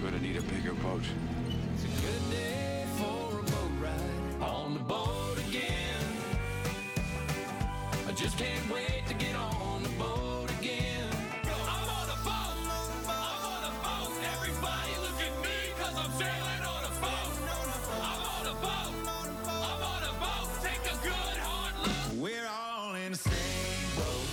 going to need a bigger boat. It's a good day for a boat ride on the boat again. I just can't wait to get on the boat again. I'm on a boat. I'm on a boat. Everybody look at me because I'm sailing on a boat. I'm on a boat. I'm on a boat. Take a good hard look. We're all in the same boat.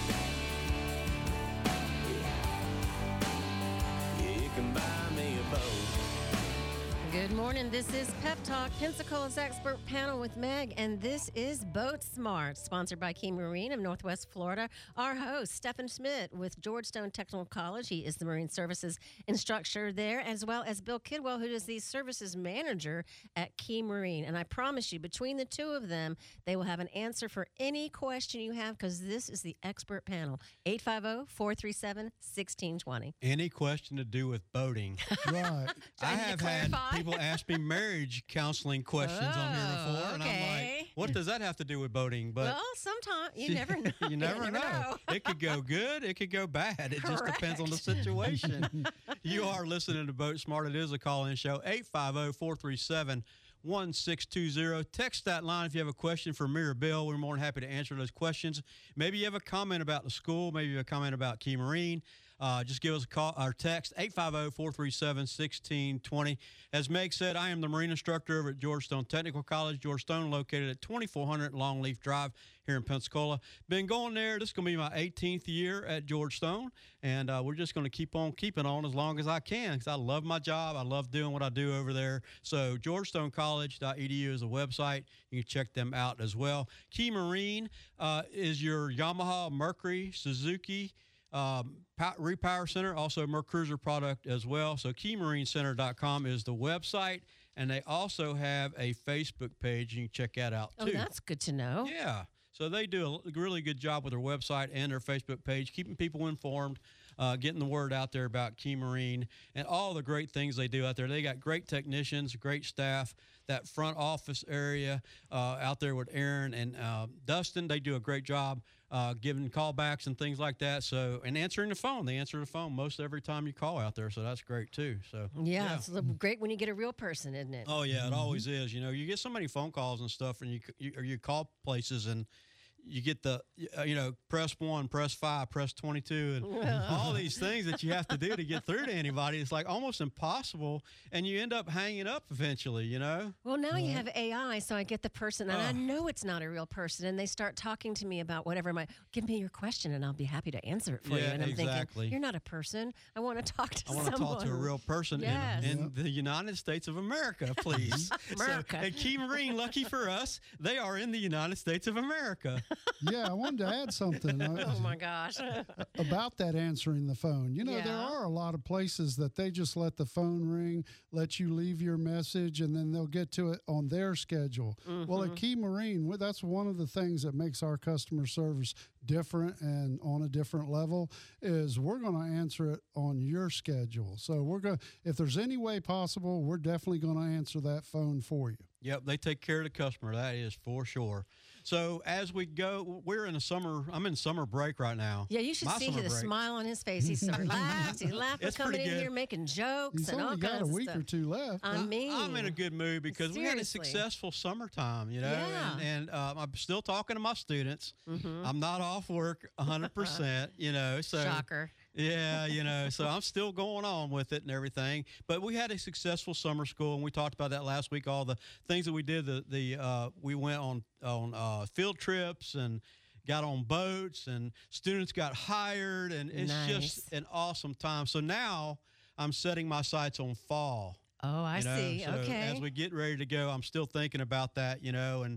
You can buy me a boat. Good morning. This is Pep Talk, Pensacola's expert panel with Meg, and this is Boat Smart, sponsored by Key Marine of Northwest Florida. Our host, Stephen Schmidt with Georgetown Technical College. He is the Marine Services instructor there, as well as Bill Kidwell, who is the services manager at Key Marine. And I promise you, between the two of them, they will have an answer for any question you have, because this is the expert panel. 850-437-1620. Any question to do with boating. Right. I have had people ask me marriage counseling questions on here before, and I'm like, what does that have to do with boating? But well, sometimes you never know. You never know. It could go good. It could go bad. It just depends on the situation. You are listening to Boat Smart. It is a call-in show. 850-437-1620. Text that line if you have a question for me or Bill. We're more than happy to answer those questions. Maybe you have a comment about the school. Maybe you have a comment about Key Marine. Just give us a call or text 850-437-1620. As Meg said, I am the Marine instructor over at Georgetown Technical College. Georgetown located at 2400 Longleaf Drive here in Pensacola. Been going there. This is going to be my 18th year at Georgetown, and we're just going to keep on keeping on as long as I can because I love my job. I love doing what I do over there. So georgetowncollege.edu is a website. You can check them out as well. Key Marine is your Yamaha, Mercury, Suzuki, repower center, also Mercruiser product as well. So keymarincenter.com is the website, and they also have a Facebook page. You can check that out too. Oh, that's good to know. Yeah. So they do a really good job with their website and their Facebook page, keeping people informed, getting the word out there about Key Marine and all the great things they do out there. They got great technicians, great staff. That front office area out there with Aaron and Dustin, they do a great job giving callbacks and things like that. So, and answering the phone. They answer the phone most every time you call out there. So that's great too. So yeah. It's great when you get a real person, isn't it? Oh yeah, it always is. You know, you get so many phone calls and stuff, and you call places and you get the, press 1, press 5, press 22, and all these things that you have to do to get through to anybody. It's like almost impossible, and you end up hanging up eventually, you know? Well, now you have AI, so I get the person, and I know it's not a real person, and they start talking to me about whatever give me your question, and I'll be happy to answer it for you. And I'm thinking, you're not a person. I want to talk to someone. I want to talk to a real person in the United States of America, please. America. So, at Key Marine, lucky for us, they are in the United States of America. Yeah, I wanted to add something. Oh, my gosh. About that answering the phone. You know, there are a lot of places that they just let the phone ring, let you leave your message, and then they'll get to it on their schedule. Mm-hmm. Well, at Key Marine, that's one of the things that makes our customer service different and on a different level is we're going to answer it on your schedule. So if there's any way possible, we're definitely going to answer that phone for you. Yep, they take care of the customer. That is for sure. So as we go, I'm in summer break right now. Yeah, you should see the smile on his face. He's so relaxed. He's laughing, coming in here, making jokes He's and all kinds of stuff. He's only got a week or two left. I mean, I'm in a good mood because we had a successful summertime, you know, and I'm still talking to my students. Mm-hmm. I'm not off work 100%, you know. So shocker. Yeah, so I'm still going on with it and everything. But we had a successful summer school, and we talked about that last week, all the things that we did. We went on field trips and got on boats, and students got hired, and it's just an awesome time. So now I'm setting my sights on fall. Oh, I see. So okay. As we get ready to go, I'm still thinking about that, you know, and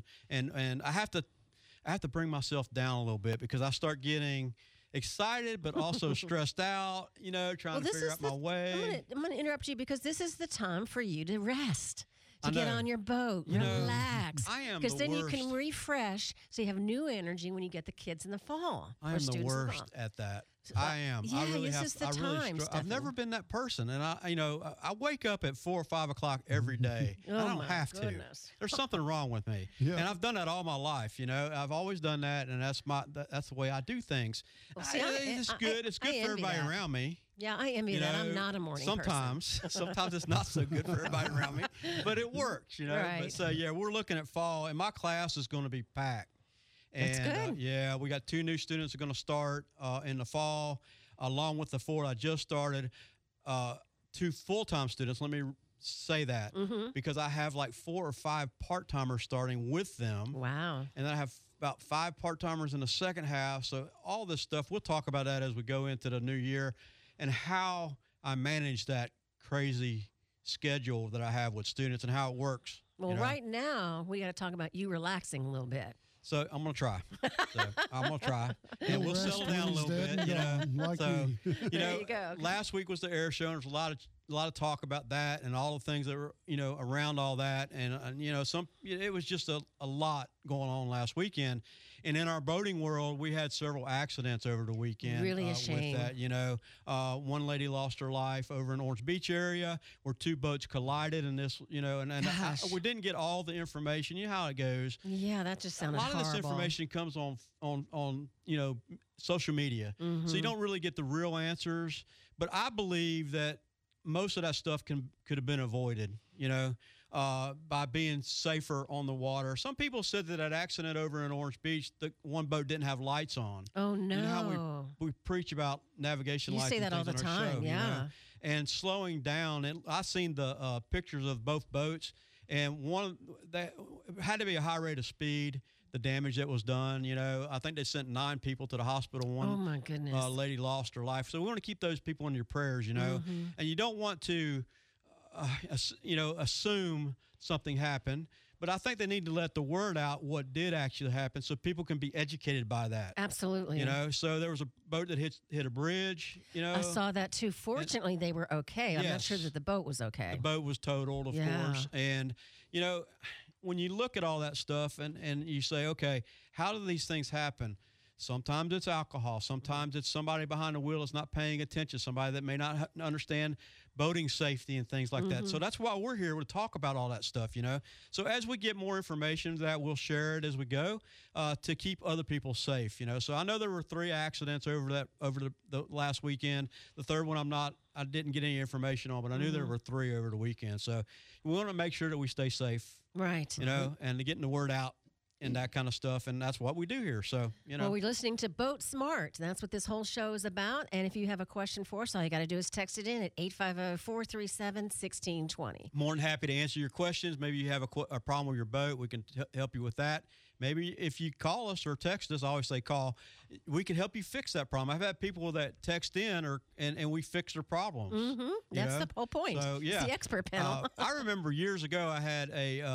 I have to bring myself down a little bit because I start getting excited but also stressed out, you know, trying to figure out my way. I'm going to interrupt you because this is the time for you to rest. To get on your boat, relax. I am because then you can refresh, so you have new energy when you get the kids in the fall. I am the worst at that. I am. Yeah, I really this have. is the time. I've never been that person, and I wake up at 4 or 5 o'clock every day. I don't have to. There's something wrong with me, and I've done that all my life. You know, I've always done that, and that's the way I do things. Well, see, it's good. It's good for everybody around me. Yeah, I envy that. I'm not a morning sometimes, sometimes it's not so good for everybody around me, but it works, you know. Right. But so, yeah, we're looking at fall, and my class is going to be packed. That's And good. yeah, we got 2 new students that are going to start in the fall, along with the 4 I just started. 2 full-time students. Let me say that because I have like 4 or 5 part-timers starting with them. Wow. And then I have about 5 part-timers in the second half. So all this stuff, we'll talk about that as we go into the new year and how I manage that crazy schedule that I have with students and how it works. Well, you know? right now, we got to talk about you relaxing a little bit. So I'm going to try. And we'll Rest settle down a when he's little dead bit, and gone, like So, me. There you go. last week was the air show, and there's a lot of talk about that and all the things that were, around all that. And it was just a lot going on last weekend. And in our boating world, we had several accidents over the weekend. Really a shame. With that, one lady lost her life over in Orange Beach area where 2 boats collided, and this, Gosh. we didn't get all the information. You know how it goes. Yeah, that just sounded A lot horrible. of this information comes on social media, so you don't really get the real answers. But I believe that most of that stuff could have been avoided, by being safer on the water. Some people said that accident over in Orange Beach, the one boat didn't have lights on. Oh, no. You know how we preach about navigation You lights say and that all things the on our time, show, yeah. And slowing down. And I seen the pictures of both boats, and one that had to be a high rate of speed. The damage that was done, I think they sent 9 people to the hospital. One Oh, my goodness. lady lost her life. So we want to keep those people in your prayers, and you don't want to, assume something happened. But I think they need to let the word out what did actually happen so people can be educated by that. Absolutely. So there was a boat that hit a bridge, I saw that too. Fortunately, they were okay. I'm not sure Yes. that the boat was okay. The boat was totaled, of Yeah. course. And, when you look at all that stuff and you say, okay, how do these things happen? Sometimes it's alcohol. Sometimes it's somebody behind the wheel that's not paying attention, somebody that may not understand boating safety and things like that. So that's why we're here to talk about all that stuff, So as we get more information, that we'll share it as we go to keep other people safe, So I know there were 3 accidents over the last weekend. The third one I didn't get any information on, but I knew there were 3 over the weekend. So we want to make sure that we stay safe, Right. and getting the word out and that kind of stuff. And that's what we do here. So, Well, we're listening to Boat Smart. That's what this whole show is about. And if you have a question for us, all you got to do is text it in at 850-437-1620. more than happy to answer your questions. Maybe you have a problem with your boat. We can help you with that. Maybe if you call us or text us, I always say call, we can help you fix that problem. I've had people that text in and we fix their problems. Mm-hmm. That's the whole point. So, yeah. It's the expert panel. I remember years ago I had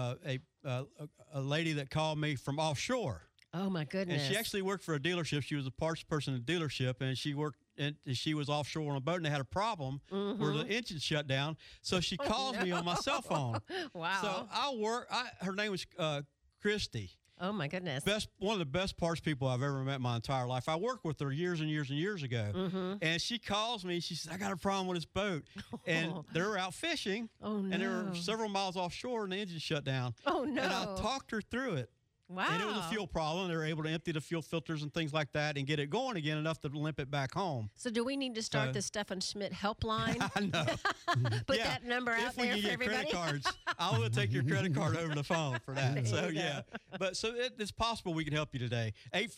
a lady that called me from offshore. Oh, my goodness. And she actually worked for a dealership. She was a parts person at a dealership, and she was offshore on a boat, and they had a problem where the engine shut down. So she calls me on my cell phone. Wow. So her name was Christy. Oh, my goodness. One of the best parts people I've ever met in my entire life. I worked with her years and years and years ago. And she calls me. She says, I got a problem with this boat. And they were out fishing. Oh, no. And they were several miles offshore, and the engine shut down. Oh, no. And I talked her through it. Wow. And it was a fuel problem. They were able to empty the fuel filters and things like that and get it going again enough to limp it back home. So do we need to start the Stefan Schmidt helpline? I know. Put that number out there If we for can get everybody? credit cards, I will take your credit card over the phone for that. So, yeah. But so it's possible we can help you today.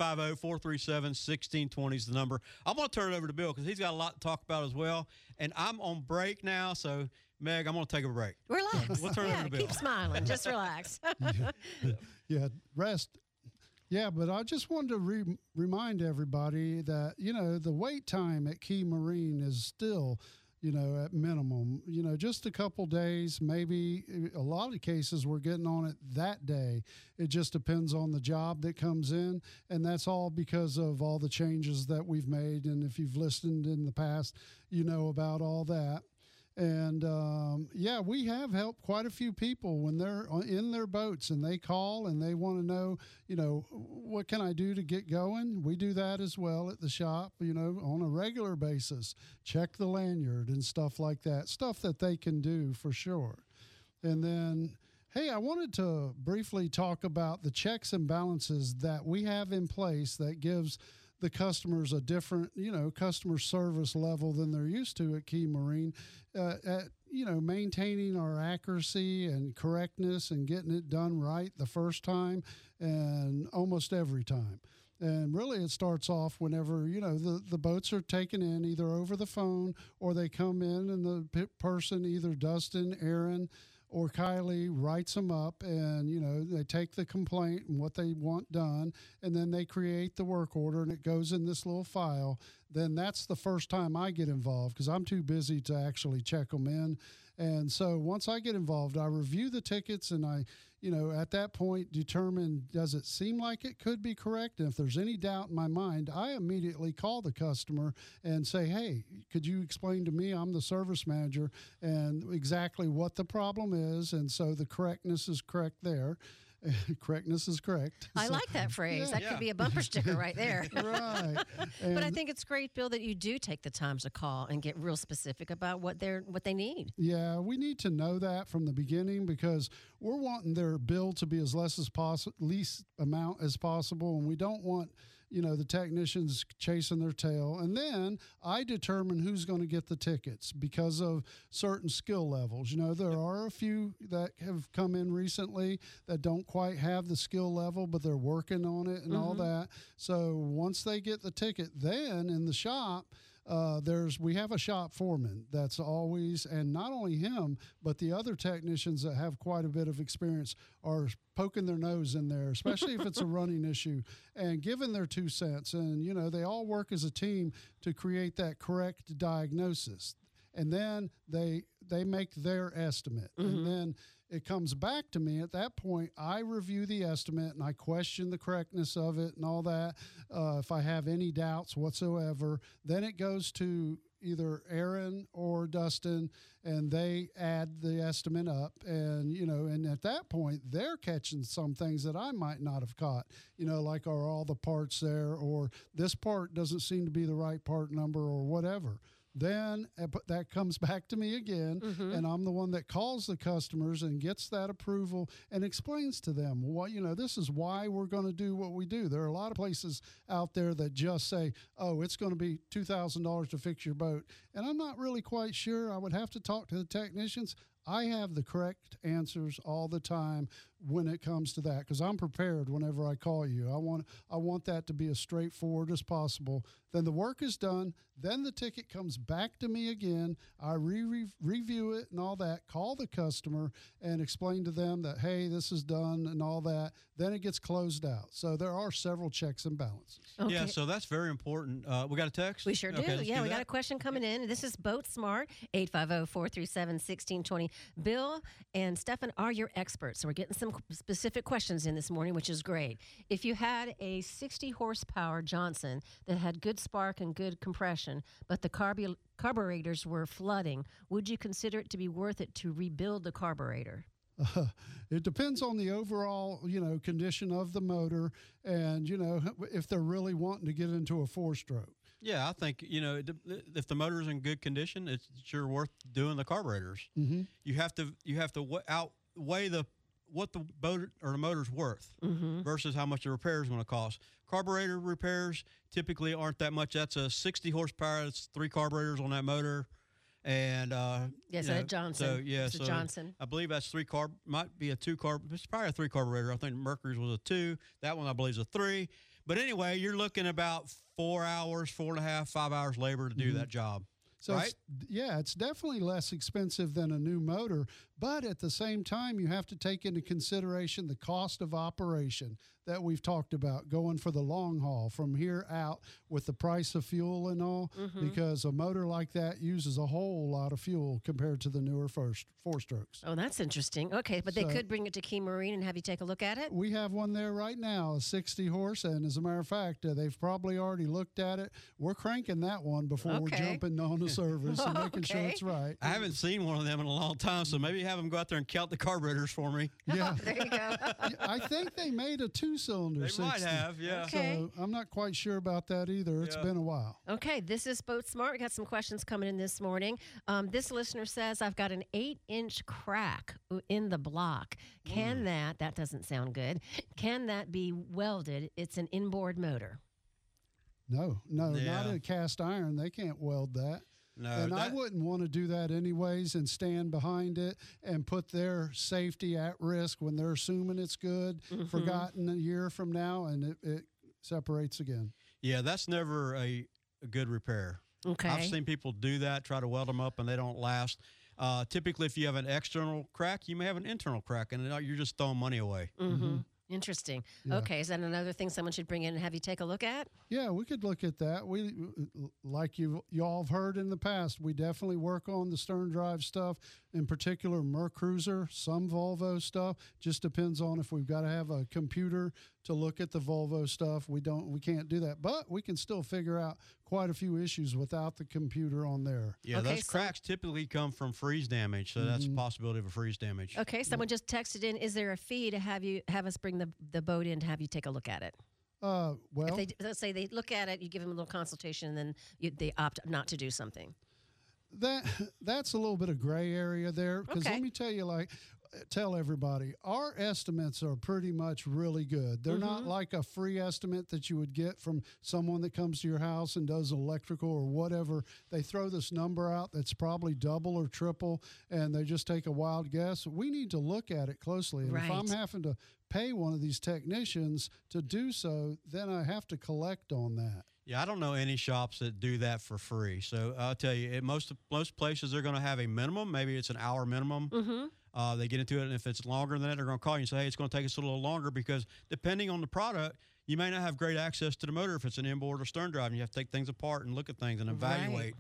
850-437-1620 is the number. I'm going to turn it over to Bill because he's got a lot to talk about as well. And I'm on break now, so Meg, I'm going to take a break. Relax. We'll turn it over to Bill. Keep smiling. Just relax. Yeah, rest. Yeah, but I just wanted to remind everybody that, the wait time at Key Marine is still, at minimum, just a couple days, maybe a lot of cases we're getting on it that day. It just depends on the job that comes in. And that's all because of all the changes that we've made. And if you've listened in the past, you know about all that. And, we have helped quite a few people when they're in their boats and they call and they want to know, what can I do to get going? We do that as well at the shop, on a regular basis. Check the lanyard and stuff like that, stuff that they can do for sure. And then, hey, I wanted to briefly talk about the checks and balances that we have in place that gives the customers a different, customer service level than they're used to at Key Marine, at maintaining our accuracy and correctness and getting it done right the first time and almost every time. And really, it starts off whenever, the boats are taken in either over the phone or they come in and the person, either Dustin, Aaron, or Kylie, writes them up and, they take the complaint and what they want done, and then they create the work order and it goes in this little file. Then that's the first time I get involved because I'm too busy to actually check them in. And so once I get involved, I review the tickets and I, at that point determine, does it seem like it could be correct? And if there's any doubt in my mind, I immediately call the customer and say, hey, could you explain to me, I'm the service manager, and exactly what the problem is. And so the correctness is correct there. Correctness is correct. I like that phrase. That could be a bumper sticker right there. Right. But I think it's great, Bill, that you do take the time to call and get real specific about what they need. Yeah, we need to know that from the beginning because we're wanting their bill to be as least amount as possible, and we don't want the technicians chasing their tail. And then I determine who's going to get the tickets because of certain skill levels. There are a few that have come in recently that don't quite have the skill level, but they're working on it and all that. So once they get the ticket, then in the shop, we have a shop foreman that's always, and not only him, but the other technicians that have quite a bit of experience are poking their nose in there, especially if it's a running issue, and giving their 2 cents. And, they all work as a team to create that correct diagnosis. And then they make their estimate. And then it comes back to me. At that point, I review the estimate and I question the correctness of it and all that. If I have any doubts whatsoever, then it goes to either Aaron or Dustin, and they add the estimate up. And, and at that point, they're catching some things that I might not have caught, like are all the parts there, or this part doesn't seem to be the right part number or whatever. Then that comes back to me again, and I'm the one that calls the customers and gets that approval and explains to them what, this is why we're going to do what we do. There are a lot of places out there that just say, oh, it's going to be $2,000 to fix your boat. And I'm not really quite sure. I would have to talk to the technicians. I have the correct answers all the time when it comes to that because I'm prepared whenever I call you. I want that to be as straightforward as possible. Then the work is done. Then the ticket comes back to me again. I review it and all that, call the customer and explain to them that, hey, this is done and all that. Then it gets closed out. So there are several checks and balances. Okay. Yeah, so that's very important. We got a text? We sure do. Okay, We got a question coming in. This is Boat Smart, 850-437-1620. Bill and Stefan are your experts, so we're getting some specific questions in this morning, which is great. If you had a 60 horsepower Johnson that had good spark and good compression, but the carburetors were flooding, would you consider it to be worth it to rebuild the carburetor? It depends on the overall, condition of the motor and, if they're really wanting to get into a 4-stroke. Yeah, I think, if the motor's in good condition, it's sure worth doing the carburetors. Mm-hmm. You have to outweigh what the boat or the motor's worth versus how much the repair is going to cost. Carburetor repairs typically aren't that much. That's a 60 horsepower. That's 3 carburetors on that motor. And yes, a Johnson. So yeah, it's a Johnson. I believe that's 3 might be a 2 carb. It's probably a 3 carburetor. I think Mercury's was a 2. That one I believe is a 3. But anyway, you're looking about 4 hours, 4.5, 5 hours labor to do that job. So right? It's definitely less expensive than a new motor, but at the same time, you have to take into consideration the cost of operation that we've talked about, going for the long haul from here out with the price of fuel and all, because a motor like that uses a whole lot of fuel compared to the newer 4-strokes. Oh, that's interesting. Okay, but they could bring it to Key Marine and have you take a look at it? We have one there right now, a 60 horse, and as a matter of fact, they've probably already looked at it. We're cranking that one before we're jumping on the service and making sure it's right. I haven't seen one of them in a long time, so maybe have them go out there and count the carburetors for me. Yeah. There you go. I think they made a 2-cylinder They 60. might have, yeah. Okay. So I'm not quite sure about that either. It's been a while. Okay, this is Boat Smart. We got some questions coming in this morning. This listener says, I've got an 8-inch crack in the block. Can that doesn't sound good, can that be welded? It's an inboard motor. No, not Yeah. a cast iron. They can't weld that. No, And I wouldn't want to do that anyways and stand behind it and put their safety at risk when they're assuming it's good, forgotten a year from now, and it separates again. yeah, that's never a good repair. Okay. I've seen people do that, try to weld them up, and they don't last. Typically, if you have an external crack, you may have an internal crack, and you're just throwing money away. Interesting. Yeah. Okay, is that another thing someone should bring in and have you take a look at? Yeah, we could look at that. We, like y'all have heard in the past, we definitely work on the stern drive stuff, in particular Mercruiser, some Volvo stuff. Just depends on if we've got to have a computer to look at the Volvo stuff. We can't do that, but we can still figure out quite a few issues without the computer on there. Yeah, Okay, those so- cracks typically come from freeze damage, so that's a possibility of a freeze damage. Okay, someone just texted in, is there a fee to have us bring the boat in to have you take a look at it? Well, Let's say they look at it, you give them a little consultation, and then they opt not to do something. that's a little bit of gray area there, because Okay. let me tell you, tell everybody, our estimates are pretty much really good. They're not like a free estimate that you would get from someone that comes to your house and does electrical or whatever. They throw this number out that's probably double or triple, and they just take a wild guess. We need to look at it closely. And if I'm Right. having to pay one of these technicians to do so, then I have to collect on that. Yeah, I don't know any shops that do that for free. So I'll tell you, at most places, they're going to have a minimum. Maybe it's an hour minimum. They get into it, and if it's longer than that, they're going to call you and say, hey, it's going to take us a little longer, because depending on the product, you may not have great access to the motor if it's an inboard or stern drive, and you have to take things apart and look at things and evaluate.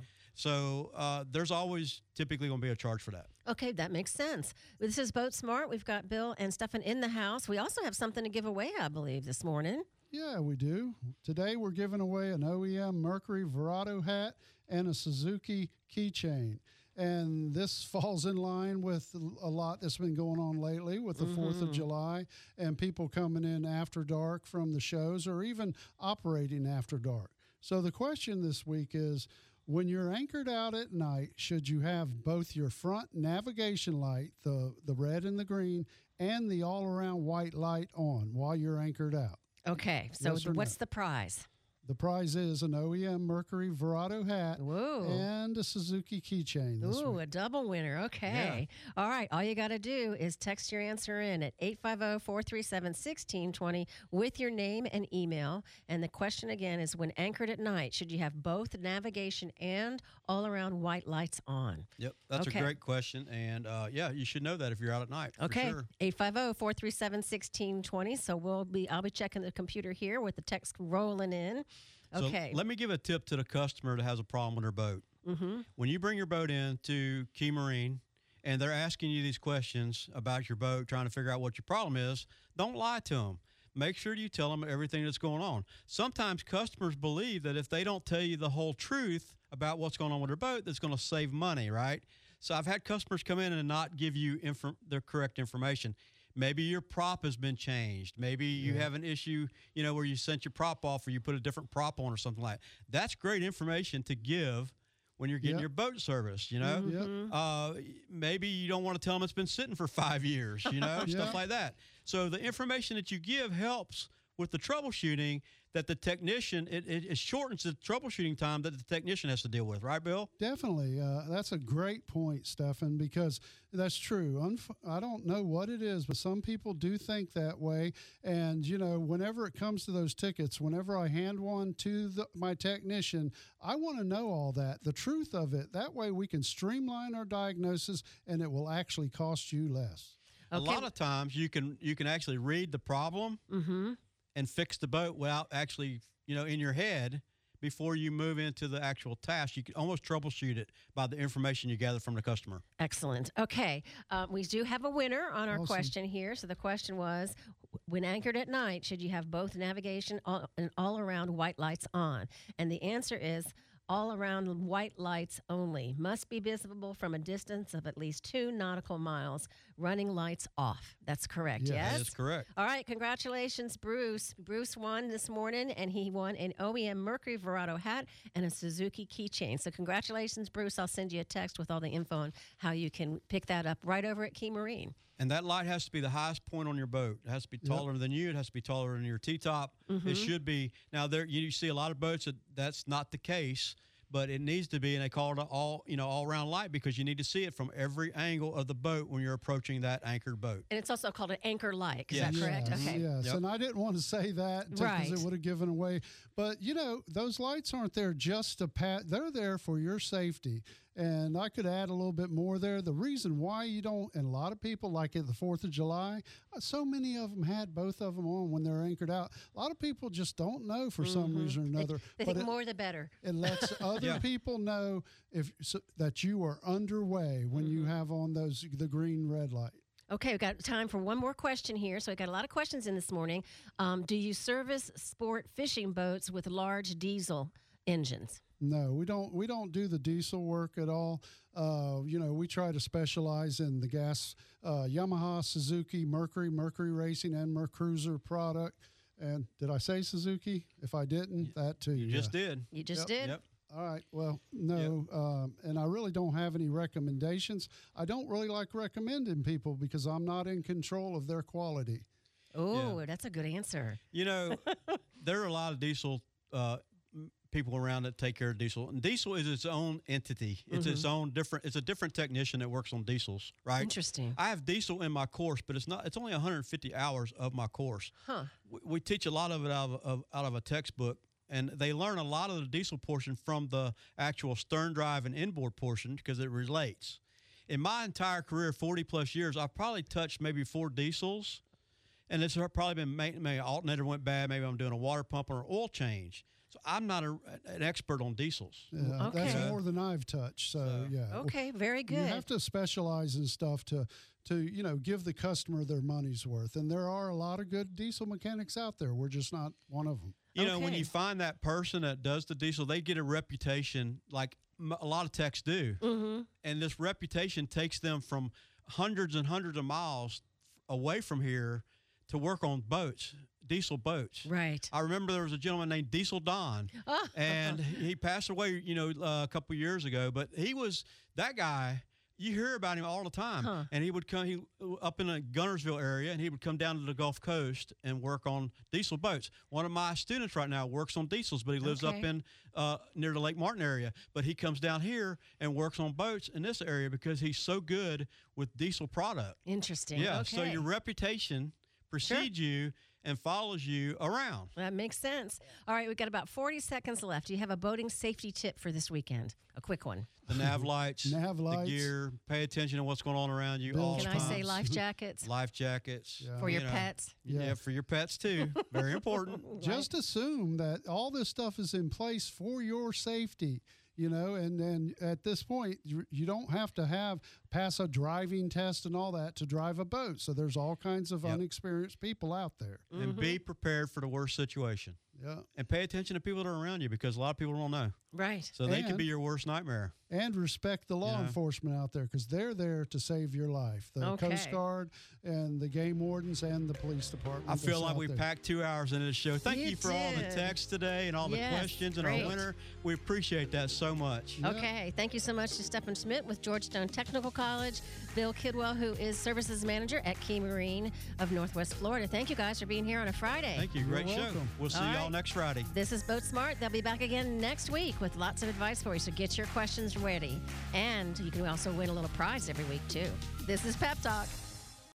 So there's always typically going to be a charge for that. Okay, that makes sense. This is Boat Smart. We've got Bill and Stefan in the house. We also have something to give away, I believe, this morning. Yeah, we do. Today we're giving away an OEM Mercury Verado hat and a Suzuki keychain. And this falls in line with a lot that's been going on lately with the 4th of July and people coming in after dark from the shows or even operating after dark. So the question this week is, when you're anchored out at night, should you have both your front navigation light, the red and the green, and the all-around white light on while you're anchored out? Okay, so Yes or what's no? the prize? The prize is an OEM Mercury Verado hat Whoa. and a Suzuki keychain this Ooh, week. a double winner. Okay. All right. All you got to do is text your answer in at 850-437-1620 with your name and email. And the question again is, when anchored at night, should you have both navigation and all-around white lights on? Yep, that's Okay. a great question. And yeah, you should know that if you're out at night. For Okay. sure. 850-437-1620. So I'll be checking the computer here with the text rolling in. So Okay. let me give a tip to the customer that has a problem with their boat. When you bring your boat in to Key Marine and they're asking you these questions about your boat, trying to figure out what your problem is, don't lie to them. Make sure you tell them everything that's going on. Sometimes customers believe that if they don't tell you the whole truth about what's going on with their boat, that's going to save money, right? So I've had customers come in and not give you the correct information. Maybe your prop has been changed. Maybe you have an issue, where you sent your prop off or you put a different prop on or something like that. That's great information to give when you're getting Yep. your boat serviced, Yep. Maybe you don't want to tell them it's been sitting for 5 years, stuff like that. So the information that you give helps with the troubleshooting that the technician, it shortens the troubleshooting time that the technician has to deal with, right, Bill? Definitely. That's a great point, Stefan, because that's true. I don't know what it is, but some people do think that way. And, whenever it comes to those tickets, whenever I hand one to my technician, I want to know all that, the truth of it. That way we can streamline our diagnosis and it will actually cost you less. A lot of times you can actually read the problem and fix the boat without actually, in your head before you move into the actual task. You can almost troubleshoot it by the information you gather from the customer. Excellent. Okay. We do have a winner on our Awesome. question here. So the question was, when anchored at night, should you have both navigation and all-around white lights on? And the answer is all around white lights only. Must be visible from a distance of at least 2 nautical miles. Running lights off. That's correct, Yes. yes? That is correct. All right, congratulations, Bruce. Bruce won this morning, and he won an OEM Mercury Verado hat and a Suzuki keychain. So congratulations, Bruce. I'll send you a text with all the info on how you can pick that up right over at Key Marine. And that light has to be the highest point on your boat. It has to be taller than you. It has to be taller than your T-top. It should be. Now, there you see a lot of boats that's not the case, but it needs to be, and they call it an all-round light because you need to see it from every angle of the boat when you're approaching that anchored boat. And it's also called an anchor light. Is Yes. that correct? Yes, Okay. yes. Yep. And I didn't want to say that because Right. it would have given away. But, those lights aren't there just to they're there for your safety. And I could add a little bit more there. The reason why you don't, and a lot of people, like at the 4th of July, so many of them had both of them on when they're anchored out. A lot of people just don't know for some reason or another. They but think more the better. it lets other people know that you are underway when you have on the green red light. Okay, we've got time for one more question here. So we've got a lot of questions in this morning. Do you service sport fishing boats with large diesel engines? No, we don't do the diesel work at all. We try to specialize in the gas, Yamaha, Suzuki, Mercury Racing, and Mercruiser product. And did I say Suzuki? If I didn't, that too. You just did. You just did? Yep. All right. Well, no, and I really don't have any recommendations. I don't really like recommending people because I'm not in control of their quality. Oh, that's a good answer. There are a lot of diesel people around that take care of diesel. And diesel is its own entity. It's its own different. It's a different technician that works on diesels, right? Interesting. I have diesel in my course, but it's not. It's only 150 hours of my course. Huh. We teach a lot of it out of a textbook, and they learn a lot of the diesel portion from the actual stern drive and inboard portion because it relates. In my entire career, 40 plus years, I've probably touched maybe 4 diesels, and it's probably been maybe an alternator went bad. Maybe I'm doing a water pump or an oil change. So I'm not an expert on diesels. Yeah, Okay. That's more than I've touched. So yeah. Okay, very good. You have to specialize in stuff to give the customer their money's worth. And there are a lot of good diesel mechanics out there. We're just not one of them. When Okay. you find that person that does the diesel, they get a reputation like a lot of techs do. And this reputation takes them from hundreds and hundreds of miles away from here to work on boats, diesel boats. Right. I remember there was a gentleman named Diesel Don, and he passed away, a couple years ago. But he was that guy. You hear about him all the time, and he would come up in the Gunnersville area, and he would come down to the Gulf Coast and work on diesel boats. One of my students right now works on diesels, but he lives up in near the Lake Martin area. But he comes down here and works on boats in this area because he's so good with diesel product. Interesting. Yeah, Okay. so your reputation precedes you and follows you around. That makes sense. All right, we've got about 40 seconds left. Do you have a boating safety tip for this weekend? A quick one. The nav lights, Nav lights. the gear, pay attention to what's going on around you. Bilge all Can the I time. say life jackets Life jackets for your you know. pets? Yeah, for your pets too. Very important. Just assume that all this stuff is in place for your safety. And then at this point, you don't have to pass a driving test and all that to drive a boat. So there's all kinds of unexperienced people out there. And be prepared for the worst situation. Yeah. And pay attention to people that are around you because a lot of people don't know. Right. So they could And- be your worst nightmare. And respect the law enforcement out there because they're there to save your life. The Okay. Coast Guard and the game wardens and the police department. I feel that's like out we there. packed 2 hours into the show. Thank You you for all the did. texts today and all the Yes, questions and great. our winner. We appreciate that so much. Okay, thank you so much to Stephen Schmidt with Georgetown Technical College, Bill Kidwell, who is Services Manager at Key Marine of Northwest Florida. Thank you guys for being here on a Friday. Thank you. Great show. welcome. We'll see All y'all right. next Friday. This is Boat Smart. They'll be back again next week with lots of advice for you, so get your questions ready. And you can also win a little prize every week, too. This is Pep Talk.